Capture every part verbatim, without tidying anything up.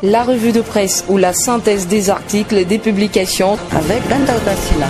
la revue de presse ou la synthèse des articles des publications avec Dandauda Sila.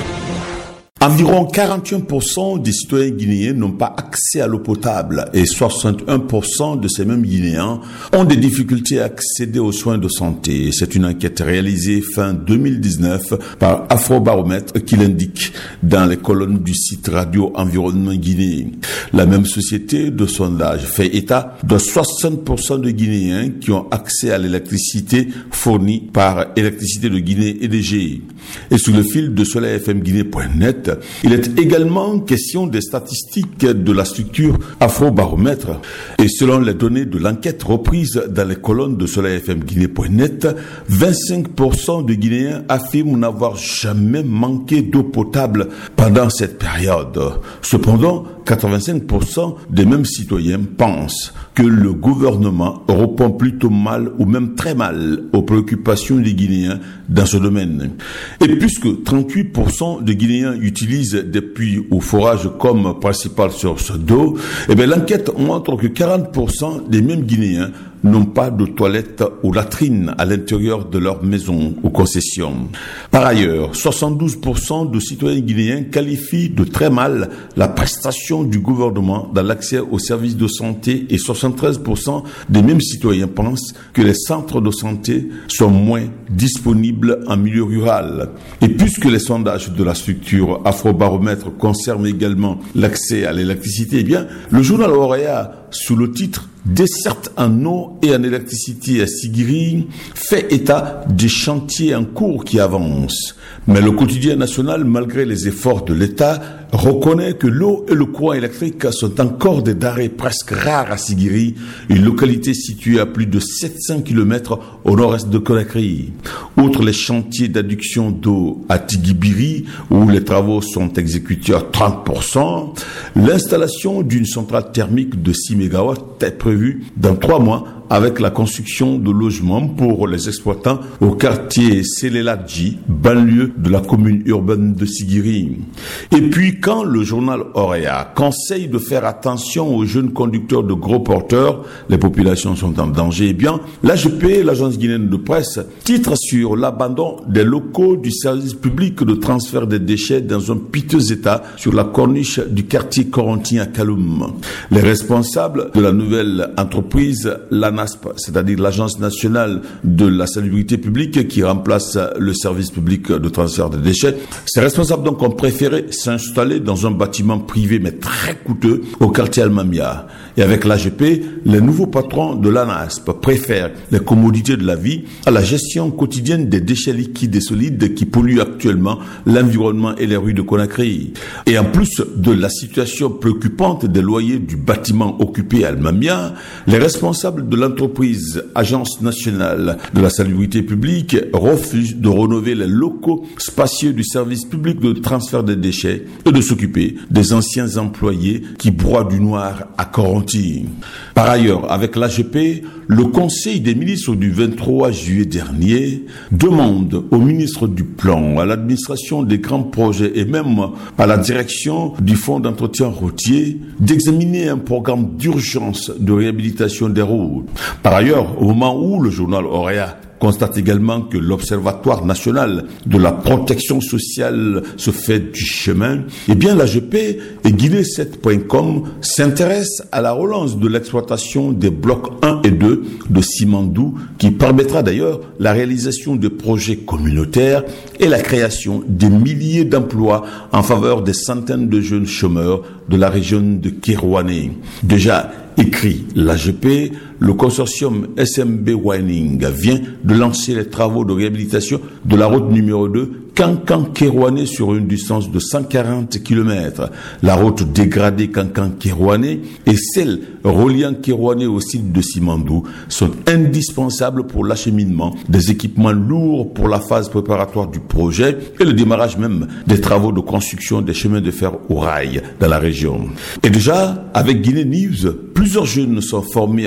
Environ quarante et un pour cent des citoyens guinéens n'ont pas accès à l'eau potable et soixante et un pour cent de ces mêmes Guinéens ont des difficultés à accéder aux soins de santé. C'est une enquête réalisée fin deux mille dix-neuf par Afrobaromètre qui l'indique dans les colonnes du site Radio Environnement Guinée. La même société de sondage fait état de soixante pour cent de Guinéens qui ont accès à l'électricité fournie par Électricité de Guinée E D G. Et sous le fil de soleil f m guinée point net, il est également question des statistiques de la structure Afrobaromètre. Et selon les données de l'enquête reprise dans les colonnes de soleil f m guinée point net, vingt-cinq pour cent de Guinéens affirment n'avoir jamais manqué d'eau potable pendant cette période. Cependant, quatre-vingt-cinq pour cent des mêmes citoyens pensent que le gouvernement répond plutôt mal ou même très mal aux préoccupations des Guinéens dans ce domaine. Et puisque trente-huit pour cent de Guinéens utilisent des puits ou forages comme principale source d'eau, eh bien l'enquête montre que quarante pour cent des mêmes Guinéens n'ont pas de toilettes ou latrines à l'intérieur de leur maison ou concession. Par ailleurs, soixante-douze pour cent de citoyens guinéens qualifient de très mal la prestation du gouvernement dans l'accès aux services de santé et soixante-treize pour cent des mêmes citoyens pensent que les centres de santé sont moins disponibles en milieu rural. Et puisque les sondages de la structure Afrobaromètre concernent également l'accès à l'électricité, eh bien, le journal Auréa, sous le titre « Desserte en eau et en électricité à Sigiri » fait état des chantiers en cours qui avancent. Mais le quotidien national, malgré les efforts de l'État, reconnaît que l'eau et le courant électrique sont encore des denrées presque rares à Sigiri, une localité située à plus de sept cents kilomètres au nord-est de Conakry. Outre les chantiers d'adduction d'eau à Tigibiri, où les travaux sont exécutés à trente pour cent, l'installation d'une centrale thermique de six mégawatts est prévue dans trois mois avec la construction de logements pour les exploitants au quartier Seleladji, banlieue de la commune urbaine de Sigiri. Et puis, quand le journal Auréa conseille de faire attention aux jeunes conducteurs de gros porteurs, les populations sont en danger, eh bien, l'A G P, l'agence guinéenne de presse, titre sur l'abandon des locaux du service public de transfert des déchets dans un piteux état sur la corniche du quartier Corentin à Kaloum. Les responsables de la nouvelle entreprise, l'ANASP, c'est-à-dire l'Agence nationale de la salubrité publique qui remplace le service public de transfert des déchets, ces responsables donc ont préféré s'installer dans un bâtiment privé mais très coûteux au quartier Almamia. Et avec l'A G P, les nouveaux patrons de l'ANASP préfèrent les commodités de la vie à la gestion quotidienne des déchets liquides et solides qui polluent actuellement l'environnement et les rues de Conakry. Et en plus de la situation préoccupante des loyers du bâtiment occupé à Almamia, les responsables de l'entreprise Agence nationale de la salubrité publique refusent de rénover les locaux spacieux du service public de transfert des déchets et de s'occuper des anciens employés qui broient du noir à Corentin. Par ailleurs, avec l'A G P, le Conseil des ministres du vingt-trois juillet dernier demande au ministre du Plan, à l'administration des grands projets et même à la direction du Fonds d'entretien routier d'examiner un programme d'urgence de réhabilitation des routes. Par ailleurs, au moment où le journal Auréa constate également que l'Observatoire national de la protection sociale se fait du chemin, eh bien l'A G P et Guinée sept point com s'intéressent à la relance de l'exploitation des blocs un et deux de Simandou, qui permettra d'ailleurs la réalisation de projets communautaires et la création des milliers d'emplois en faveur des centaines de jeunes chômeurs de la région de Kérouané. Déjà écrit l'A G P, le consortium S M B Wining vient de lancer les travaux de réhabilitation de la route numéro deux Kankan-Kérouané sur une distance de cent quarante kilomètres. La route dégradée Kankan-Kérouané et celle reliant Kérouané au site de Simandou sont indispensables pour l'acheminement des équipements lourds pour la phase préparatoire du projet et le démarrage même des travaux de construction des chemins de fer au rail dans la région. Et déjà, avec Guinée News, plusieurs jeunes sont formés actuellement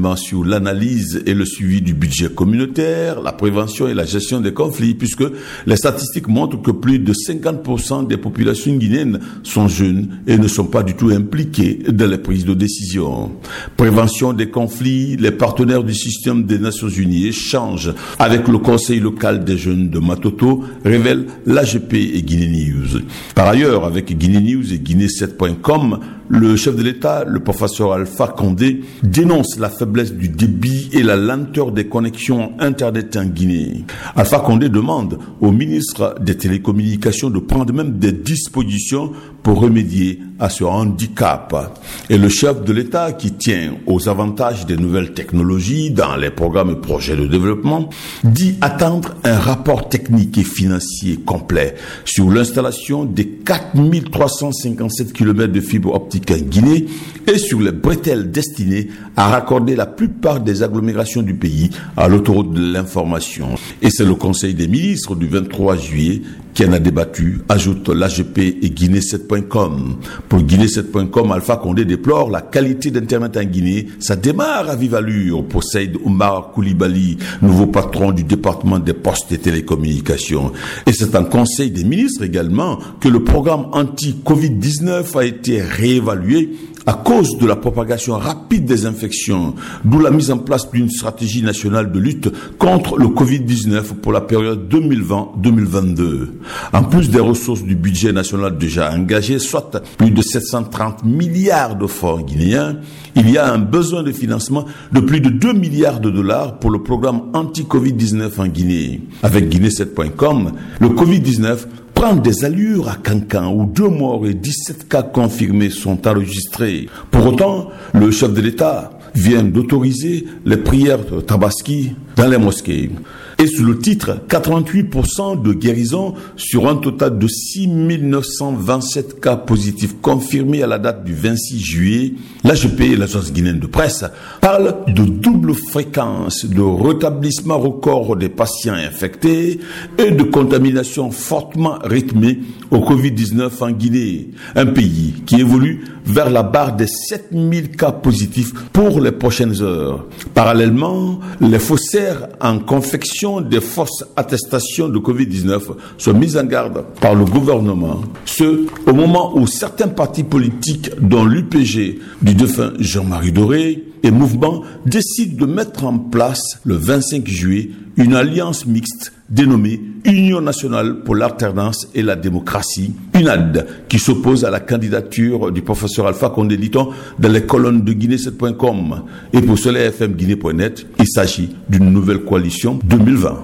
également sur l'analyse et le suivi du budget communautaire, la prévention et la gestion des conflits, puisque les statistiques montrent que plus de cinquante pour cent des populations guinéennes sont jeunes et ne sont pas du tout impliquées dans les prises de décision. Prévention des conflits, les partenaires du système des Nations Unies échangent avec le conseil local des jeunes de Matoto, révèle l'A G P et Guinée News. Par ailleurs, avec Guinée News et Guinée sept point com, le chef de l'État, le professeur Alpha Condé, dénonce la faiblesse du débit et la lenteur des connexions Internet en Guinée. Alpha Condé demande au ministre des Télécommunications de prendre même des dispositions pour remédier à ce handicap. Et le chef de l'État, qui tient aux avantages des nouvelles technologies dans les programmes et projets de développement, dit attendre un rapport technique et financier complet sur l'installation des quatre mille trois cent cinquante-sept kilomètres de fibres optiques en Guinée et sur les bretelles destinées à raccorder la plupart des agglomérations du pays à l'autoroute de l'information. Et c'est le Conseil des ministres du vingt-trois juillet qui en a débattu, ajoute l'A G P et Guinée sept point com. Pour Guinée sept point com, Alpha Condé déplore la qualité d'Internet en Guinée. Ça démarre à vive allure pour Saïd Oumar Koulibaly, nouveau patron du département des postes et télécommunications. Et c'est en Conseil des ministres également que le programme anti-covid dix-neuf a été réévalué à cause de la propagation rapide des infections, d'où la mise en place d'une stratégie nationale de lutte contre le covid dix-neuf pour la période deux mille vingt deux mille vingt-deux. En plus des ressources du budget national déjà engagé, soit plus de sept cent trente milliards de francs guinéens, il y a un besoin de financement de plus de deux milliards de dollars pour le programme anti-covid dix-neuf en Guinée. Avec Guinée sept point com, le covid dix-neuf prend des allures à Cancan où deux morts et dix-sept cas confirmés sont enregistrés. Pour autant, le chef de l'État vient d'autoriser les prières de tabaski dans les mosquées. Et sous le titre quatre-vingt-huit pour cent de guérison sur un total de six mille neuf cent vingt-sept cas positifs confirmés à la date du vingt-six juillet, l'A G P et l'Agence guinéenne de presse parlent de double fréquence de rétablissement record des patients infectés et de contamination fortement rythmée au covid dix-neuf en Guinée, un pays qui évolue vers la barre des sept mille cas positifs pour les prochaines heures. Parallèlement, les faussaires en confection des fausses attestations de covid dix-neuf sont mises en garde par le gouvernement, ce au moment où certains partis politiques, dont l'U P G du défunt Jean-Marie Doré et Mouvement, décident de mettre en place le vingt-cinq juillet une alliance mixte dénommée Union nationale pour l'alternance et la démocratie, U N A D, qui s'oppose à la candidature du professeur Alpha Condé, dit-on dans les colonnes de Guinée sept point com. Et pour Soleil F M Guinée point net, il s'agit d'une nouvelle coalition deux mille vingt.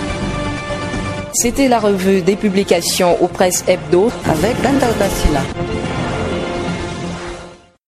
C'était la revue des publications aux presses hebdo avec Dantao Tassila.